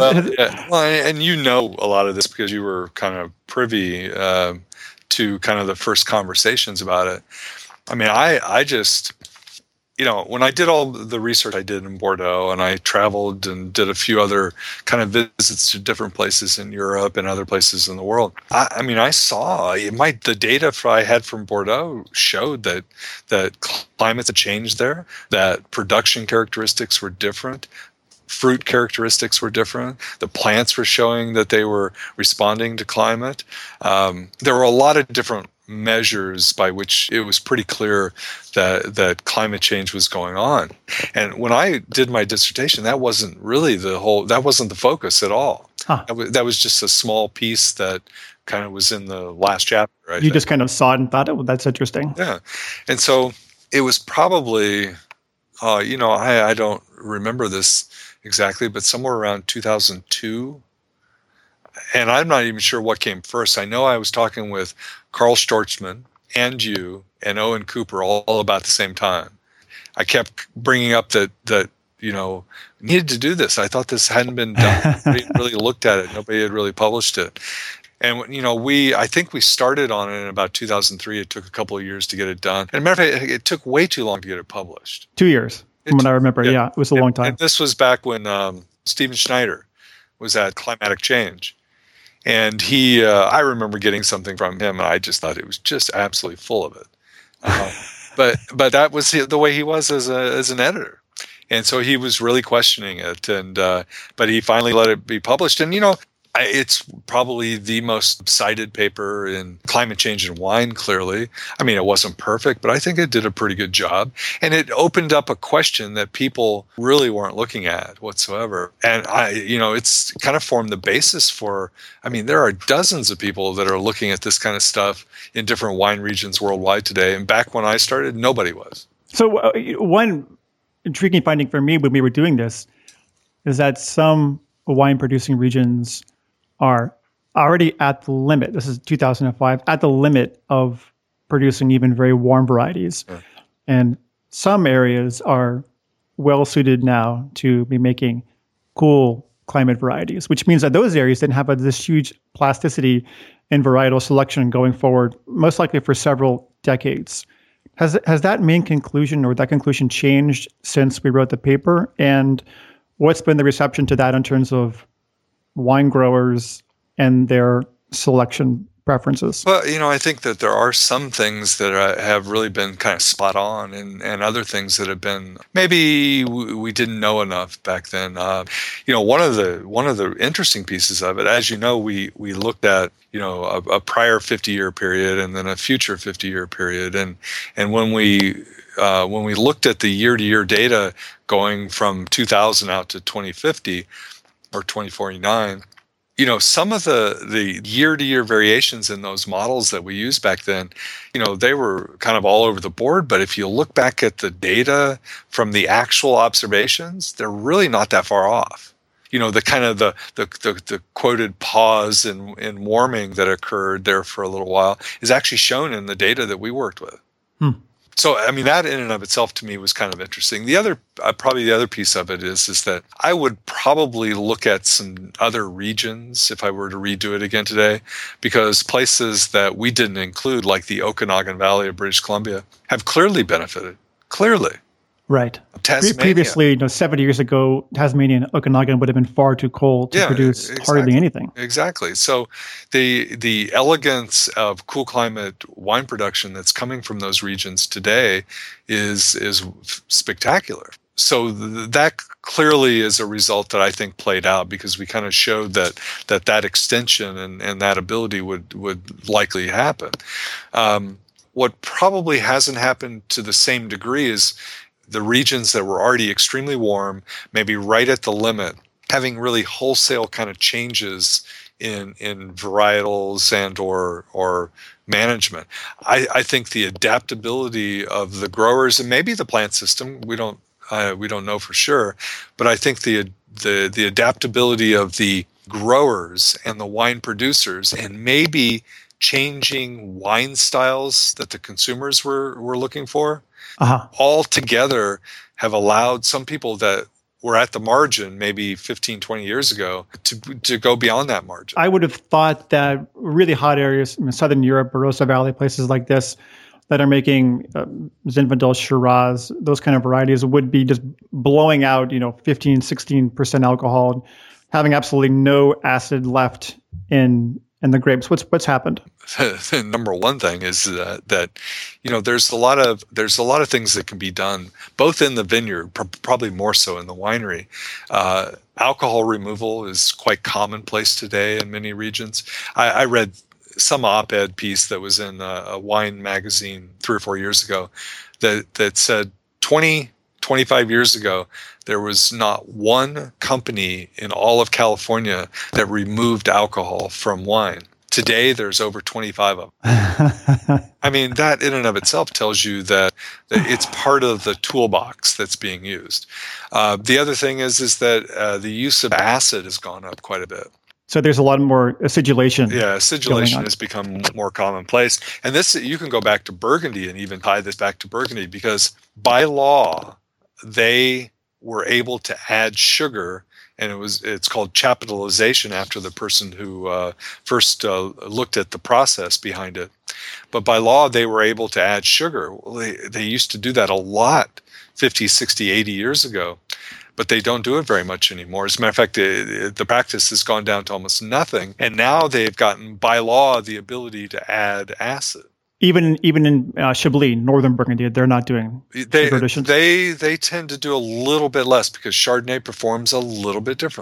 a lot of this because you were kind of privy to kind of the first conversations about it. I mean, I just, when I did all the research I did in Bordeaux, and I traveled and did a few other kind of visits to different places in Europe and other places in the world, I saw the data I had from Bordeaux showed that climates had changed there, that production characteristics were different, fruit characteristics were different, the plants were showing that they were responding to climate. There were a lot of different measures by which it was pretty clear that climate change was going on. And when I did my dissertation, that wasn't really that wasn't the focus at all. Huh. That was just a small piece that kind of was in the last chapter. You just kind of saw it and thought, oh, that's interesting. Yeah. And so it was probably, I don't remember this exactly, but somewhere around 2002. And I'm not even sure what came first. I know I was talking with Carl Storchman and you and Owen Cooper all about the same time. I kept bringing up that needed to do this. I thought this hadn't been done. Nobody really looked at it. Nobody had really published it. And I think we started on it in about 2003. It took a couple of years to get it done. And matter of fact, it took way too long to get it published. 2 years, from what I remember. Yeah, it was a long time. And this was back when Stephen Schneider was at Climatic Change. And I remember getting something from him, and I just thought it was just absolutely full of it. But that was the way he was as an editor, and so he was really questioning it. And but he finally let it be published. And It's probably the most cited paper in climate change and wine, clearly. I mean, it wasn't perfect, but I think it did a pretty good job. And it opened up a question that people really weren't looking at whatsoever. And it's kind of formed the basis for, I mean, there are dozens of people that are looking at this kind of stuff in different wine regions worldwide today. And back when I started, nobody was. So one intriguing finding for me when we were doing this is that some wine producing regions are already at the limit. This is 2005, at the limit of producing even very warm varieties. Sure. And some areas are well suited now to be making cool climate varieties, which means that those areas didn't have this huge plasticity in varietal selection going forward, most likely for several decades. Has that main conclusion or that conclusion changed since we wrote the paper? And what's been the reception to that in terms of wine growers and their selection preferences? Well, I think that there are some things that have really been kind of spot on, and other things that have been maybe we didn't know enough back then. One of the interesting pieces of it, as you know, we looked at a prior 50-year period and then a future 50-year period, and when we looked at the year-to-year data going from 2000 out to 2050 or 2049. Some of the year-to-year variations in those models that we used back then, they were kind of all over the board. But if you look back at the data from the actual observations, they're really not that far off. The kind of the quoted pause in warming that occurred there for a little while is actually shown in the data that we worked with. So, I mean, that in and of itself to me was kind of interesting. The other, probably the other piece of it is that I would probably look at some other regions if I were to redo it again today, because places that we didn't include, like the Okanagan Valley of British Columbia, have clearly benefited. Clearly. Right. Tasmania. Previously, 70 years ago, Tasmania and Okanagan would have been far too cold to produce hardly anything. Exactly. So the elegance of cool climate wine production that's coming from those regions today is spectacular. So that clearly is a result that I think played out, because we kind of showed that extension and that ability would likely happen. What probably hasn't happened to the same degree is the regions that were already extremely warm, maybe right at the limit, having really wholesale kind of changes in varietals and or management. I think the adaptability of the growers and maybe the plant system, we don't know for sure, but I think the adaptability of the growers and the wine producers, and maybe changing wine styles that the consumers were looking for, all together have allowed some people that were at the margin maybe 15, 20 years ago to go beyond that margin. I would have thought that really hot areas in Southern Europe, Barossa Valley, places like this that are making Zinfandel, Shiraz, those kind of varieties would be just blowing out, 15, 16% alcohol, having absolutely no acid left in the grapes. What's happened? The number one thing is that there's a lot of things that can be done both in the vineyard, probably more so in the winery. Alcohol removal is quite commonplace today in many regions. I read some op-ed piece that was in a wine magazine 3 or 4 years ago that said 25 years ago, there was not one company in all of California that removed alcohol from wine. Today, there's over 25 of them. I mean, that in and of itself tells you that it's part of the toolbox that's being used. The other thing is that the use of acid has gone up quite a bit. So there's a lot more acidulation. Yeah, acidulation has become more commonplace. And this, you can go back to Burgundy and even tie this back to Burgundy, because by law, they were able to add sugar, and it's called chaptalization after the person who first looked at the process behind it. But by law, they were able to add sugar. Well, they used to do that a lot 50, 60, 80 years ago, but they don't do it very much anymore. As a matter of fact, the practice has gone down to almost nothing. And now they've gotten, by law, the ability to add acid. Even in Chablis, northern Burgundy, they're not doing sugar additions? They tend to do a little bit less, because Chardonnay performs a little bit differently.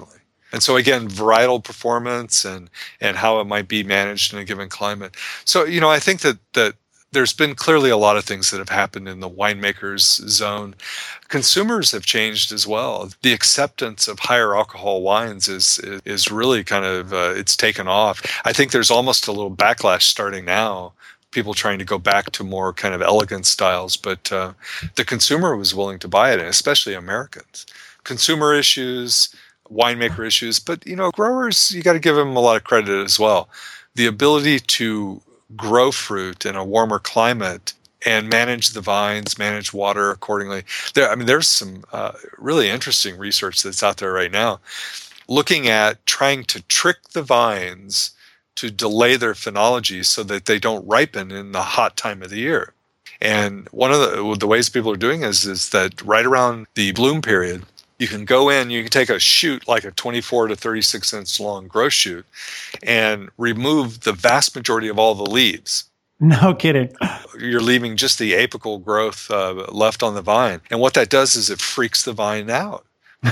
And so again, varietal performance and how it might be managed in a given climate. So, I think that there's been clearly a lot of things that have happened in the winemakers zone. Consumers have changed as well. The acceptance of higher alcohol wines is really kind of it's taken off. I think there's almost a little backlash starting now. People trying to go back to more kind of elegant styles, but the consumer was willing to buy it, and especially Americans. Consumer issues, winemaker issues, but growers, you got to give them a lot of credit as well. The ability to grow fruit in a warmer climate and manage the vines, manage water accordingly. There's some really interesting research that's out there right now, looking at trying to trick the vines to delay their phenology so that they don't ripen in the hot time of the year. And one of the ways people are doing is that right around the bloom period, you can go in, you can take a shoot, like a 24 to 36 inch long growth shoot, and remove the vast majority of all the leaves. No kidding. You're leaving just the apical growth left on the vine. And what that does is it freaks the vine out.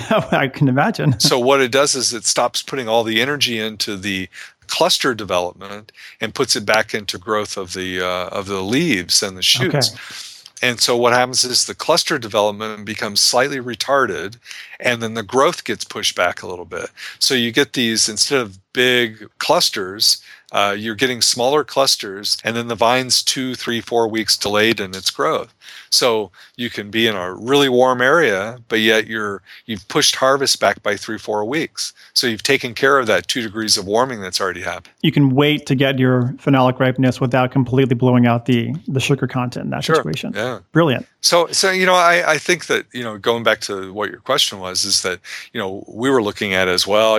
I can imagine. So what it does is it stops putting all the energy into the cluster development and puts it back into growth of the leaves and the shoots. Okay. And so what happens is the cluster development becomes slightly retarded, and then the growth gets pushed back a little bit. So you get these, instead of big clusters, you're getting smaller clusters, and then the vine's 2, 3, 4 weeks delayed in its growth. So you can be in a really warm area, but yet you've pushed harvest back by 3, 4 weeks. So you've taken care of that 2 degrees of warming that's already happened. You can wait to get your phenolic ripeness without completely blowing out the sugar content in that situation. Yeah. Brilliant. So I think that, going back to what your question was, is that, we were looking at as well,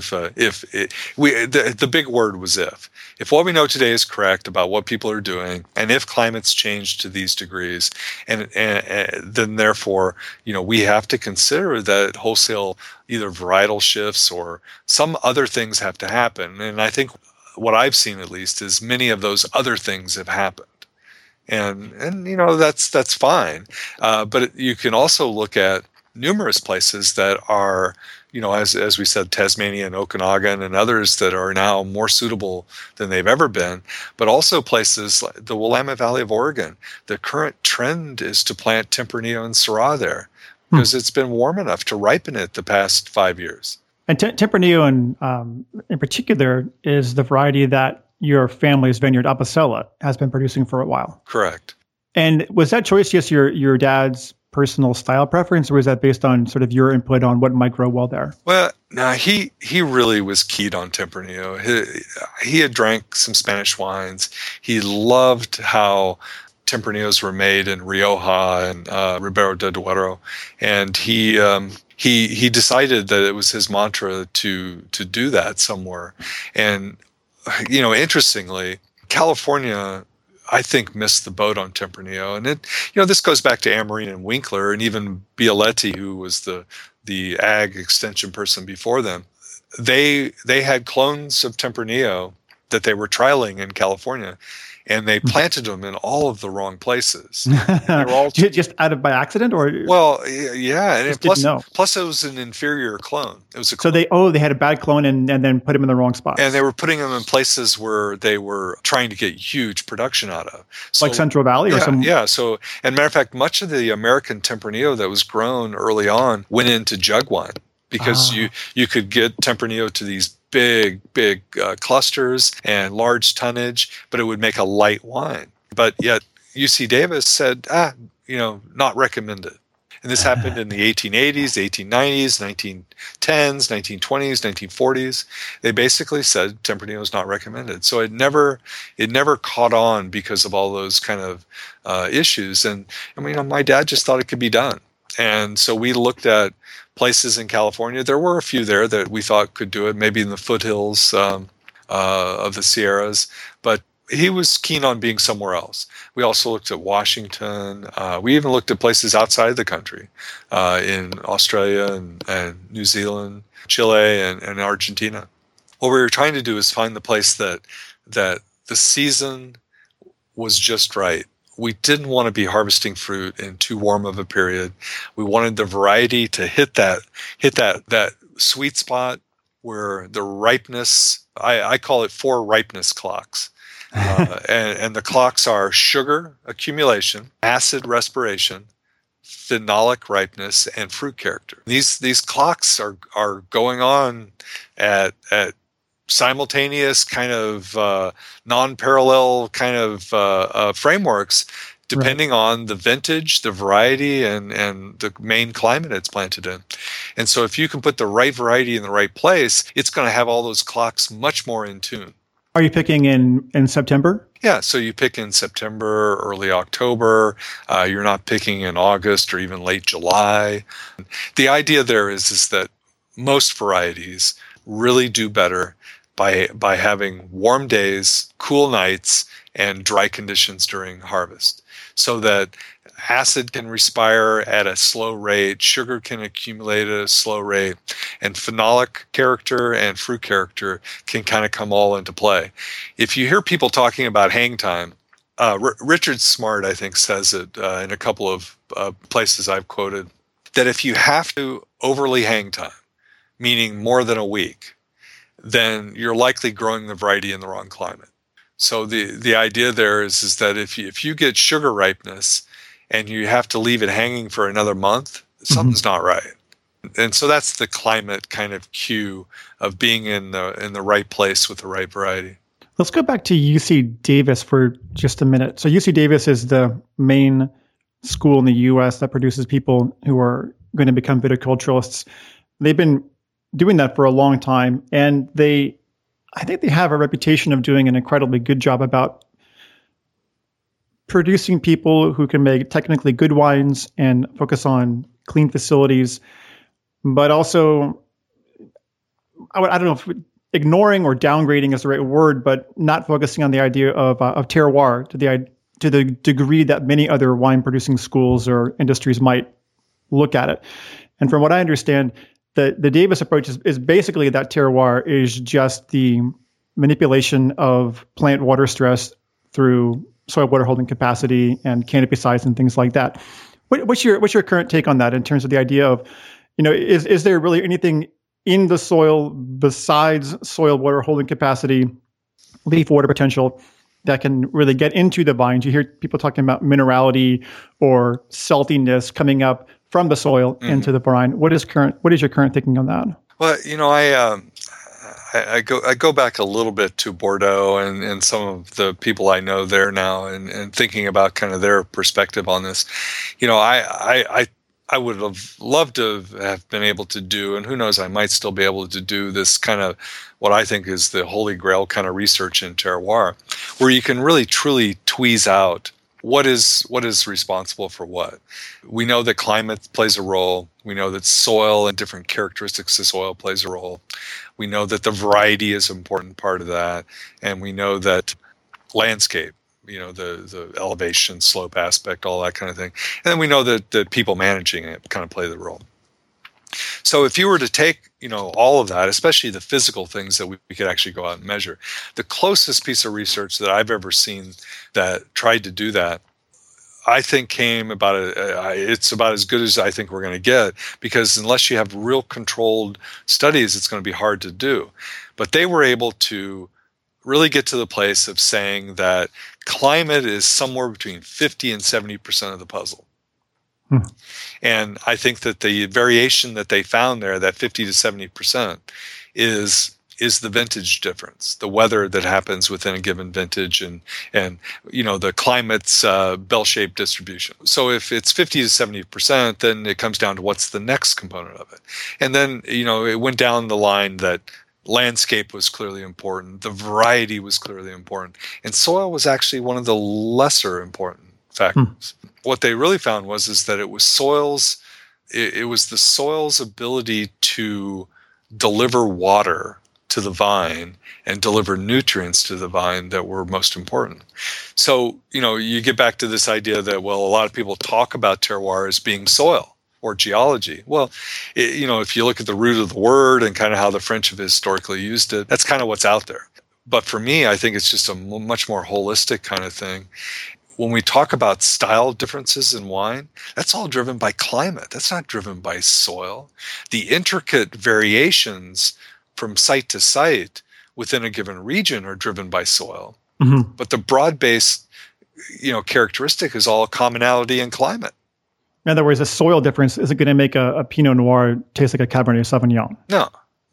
the big word was if. If what we know today is correct about what people are doing, and if climates change to these degrees, and then therefore, we have to consider that wholesale either varietal shifts or some other things have to happen. And I think what I've seen, at least, is many of those other things have happened. And that's fine. But you can also look at numerous places that are, as we said, Tasmania and Okanagan and others that are now more suitable than they've ever been, but also places like the Willamette Valley of Oregon. The current trend is to plant Tempranillo and Syrah there because it's been warm enough to ripen it the past 5 years. And Tempranillo in particular is the variety that your family's vineyard, Apicella, has been producing for a while. Correct. And was that choice just your dad's personal style preference, or was that based on sort of your input on what might grow well there? Well, no, he really was keyed on Tempranillo. He had drank some Spanish wines. He loved how Tempranillos were made in Rioja and Ribera del Duero, and he decided that it was his mantra to do that somewhere. And interestingly, California, I think, missed the boat on Tempranillo. And this goes back to Amarine and Winkler and even Bialetti, who was the ag extension person before them. They had clones of Tempranillo that they were trialing in California, and they planted them in all of the wrong places. They were all just by accident, or yeah, and plus it was an inferior clone. It was a clone. They had a bad clone and then put them in the wrong spots. And they were putting them in places where they were trying to get huge production out of, like Central Valley or something. Yeah. So, and matter of fact, much of the American Tempranillo that was grown early on went into jug wine because you could get Tempranillo to these big clusters and large tonnage, but it would make a light wine. But yet UC Davis said, not recommended. And this happened in the 1880s, 1890s, 1910s, 1920s, 1940s. They basically said Tempranillo is not recommended. So it never caught on because of all those kind of issues. And my dad just thought it could be done. And so we looked at places in California. There were a few there that we thought could do it, maybe in the foothills of the Sierras, but he was keen on being somewhere else. We also looked at Washington. We even looked at places outside the country, in Australia and New Zealand, Chile, and Argentina. What we were trying to do is find the place that the season was just right. We didn't want to be harvesting fruit in too warm of a period. We wanted the variety to hit that sweet spot where the ripeness, I call it 4 ripeness clocks. And the clocks are sugar accumulation, acid respiration, phenolic ripeness, and fruit character. These clocks are going on at simultaneous kind of non-parallel kind of frameworks, depending on the vintage, the variety, and the main climate it's planted in. And so if you can put the right variety in the right place, it's going to have all those clocks much more in tune. Are you picking in September? Yeah, so you pick in September, early October. You're not picking in August or even late July. The idea there is that most varieties really do better by having warm days, cool nights, and dry conditions during harvest, so that acid can respire at a slow rate, sugar can accumulate at a slow rate, and phenolic character and fruit character can kind of come all into play. If you hear people talking about hang time, Richard Smart, I think, says it in a couple of places I've quoted, that if you have to overly hang time, meaning more than a week, then you're likely growing the variety in the wrong climate. So the idea there is that if you get sugar ripeness and you have to leave it hanging for another month, something's not right. And so that's the climate kind of cue of being in the right place with the right variety. Let's go back to UC Davis for just a minute. So UC Davis is the main school in the U.S. that produces people who are going to become viticulturalists. They've been doing that for a long time, and I think they have a reputation of doing an incredibly good job about producing people who can make technically good wines and focus on clean facilities, but also, I don't know if ignoring or downgrading is the right word, but not focusing on the idea of terroir to the degree that many other wine producing schools or industries might look at it. And from what I understand, the Davis approach is basically that terroir is just the manipulation of plant water stress through soil water holding capacity and canopy size and things like that. What's your current take on that in terms of the idea of, is there really anything in the soil besides soil water holding capacity, leaf water potential, that can really get into the vines? You hear people talking about minerality or saltiness coming up from the soil into the vine. What is your current thinking on that? Well, I go back a little bit to Bordeaux and some of the people I know there now, and thinking about kind of their perspective on this. I would have loved to have been able to do, and who knows, I might still be able to do this kind of what I think is the holy grail kind of research in terroir, where you can really truly tweeze out what is responsible for what. We know that climate plays a role. We know that soil and different characteristics of soil plays a role. We know that the variety is an important part of that. And we know that landscape, the elevation, slope aspect, all that kind of thing. And then we know that the people managing it kind of play the role. So if you were to take, all of that, especially the physical things that we could actually go out and measure, the closest piece of research that I've ever seen that tried to do that, I think came about, it's about as good as I think we're going to get, because unless you have real controlled studies, it's going to be hard to do. But they were able to really get to the place of saying that climate is somewhere between 50 and 70% of the puzzle. And I think that the variation that they found there, that 50 to 70%, is the vintage difference, the weather that happens within a given vintage, and the climate's bell-shaped distribution. So if it's 50 to 70%, then it comes down to what's the next component of it. And then, it went down the line that landscape was clearly important, the variety was clearly important, and soil was actually one of the lesser important factors. What they really found is that it was the soil's ability to deliver water to the vine and deliver nutrients to the vine that were most important. So, you get back to this idea that, well, a lot of people talk about terroir as being soil or geology. Well, if you look at the root of the word and kind of how the French have historically used it, that's kind of what's out there. But for me, I think it's just a much more holistic kind of thing. When we talk about style differences in wine, that's all driven by climate. That's not driven by soil. The intricate variations from site to site within a given region are driven by soil. Mm-hmm. But the broad-based, characteristic is all commonality in climate. In other words, a soil difference isn't going to make a Pinot Noir taste like a Cabernet Sauvignon. No.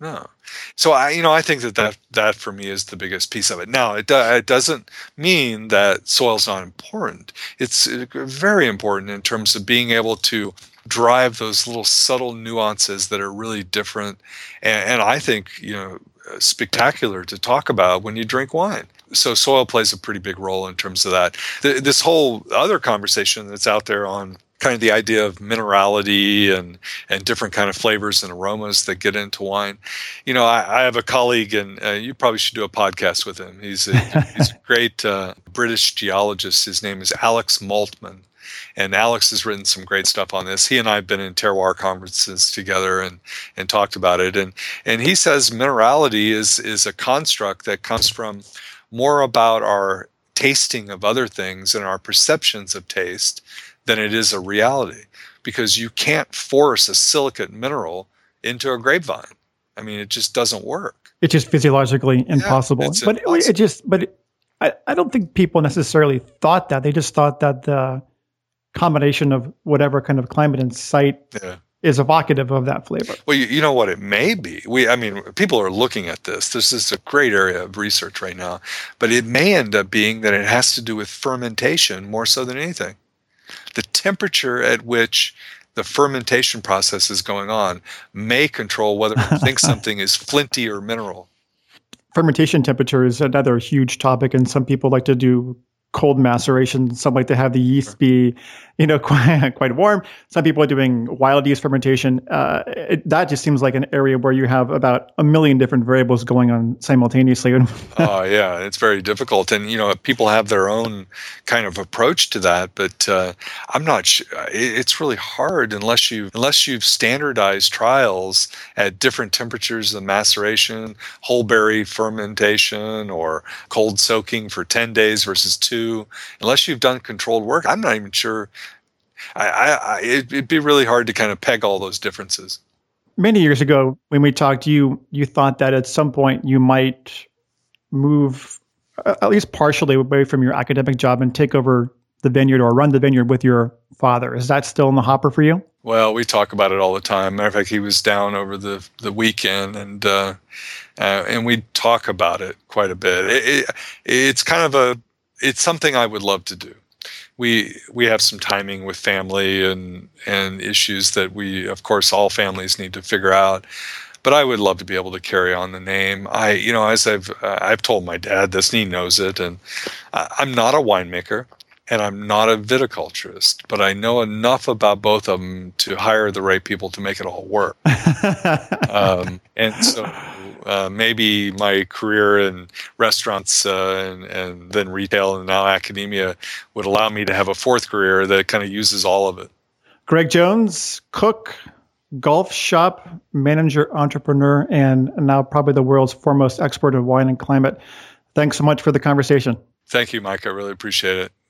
So I think that for me is the biggest piece of it. Now, it doesn't mean that soil's not important. It's very important in terms of being able to drive those little subtle nuances that are really different, and I think spectacular to talk about when you drink wine. So soil plays a pretty big role in terms of that. This whole other conversation that's out there on kind of the idea of minerality and different kind of flavors and aromas that get into wine. I have a colleague, and you probably should do a podcast with him. He's a great British geologist. His name is Alex Maltman. And Alex has written some great stuff on this. He and I have been in terroir conferences together and talked about it. And he says minerality is a construct that comes from more about our tasting of other things and our perceptions of taste than it is a reality, because you can't force a silicate mineral into a grapevine. I mean, it just doesn't work. It's just physiologically impossible. It's impossible. I don't think people necessarily thought that. They just thought that the combination of whatever kind of climate and site is evocative of that flavor. Well, you know what it may be. People are looking at this. This is a great area of research right now, but it may end up being that it has to do with fermentation more so than anything. The temperature at which the fermentation process is going on may control whether we think something is flinty or mineral. Fermentation temperature is another huge topic, and some people like to do cold maceration. Some like to have the yeast be, quite warm. Some people are doing wild yeast fermentation. That just seems like an area where you have about a million different variables going on simultaneously. Oh, yeah, it's very difficult. And, people have their own kind of approach to that, but I'm not sure. It's really hard unless you've standardized trials at different temperatures of maceration, whole berry fermentation, or cold soaking for 10 days versus 2. Unless you've done controlled work, I'm not even sure. It'd be really hard to kind of peg all those differences. Many years ago, when we talked, you thought that at some point you might move at least partially away from your academic job and take over the vineyard or run the vineyard with your father. Is that still in the hopper for you? Well, we talk about it all the time. Matter of fact, he was down over the weekend, and we talk about it quite a bit. It's something I would love to do. We have some timing with family and issues that of course, all families need to figure out. But I would love to be able to carry on the name. As I've told my dad this, and he knows it. And I'm not a winemaker, and I'm not a viticulturist, but I know enough about both of them to hire the right people to make it all work. And so maybe my career in restaurants and then retail and now academia would allow me to have a fourth career that kind of uses all of it. Greg Jones, cook, golf shop manager, entrepreneur, and now probably the world's foremost expert of wine and climate. Thanks so much for the conversation. Thank you, Mike. I really appreciate it.